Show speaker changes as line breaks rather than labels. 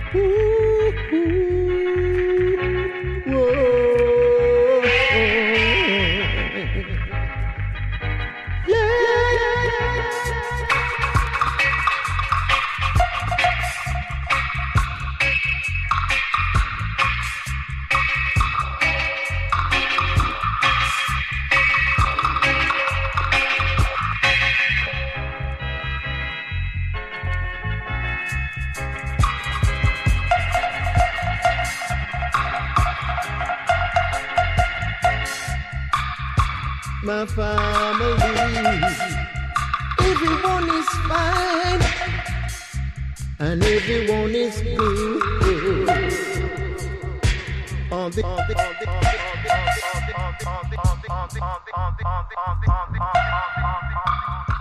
My family, everyone is fine, and everyone is good. On the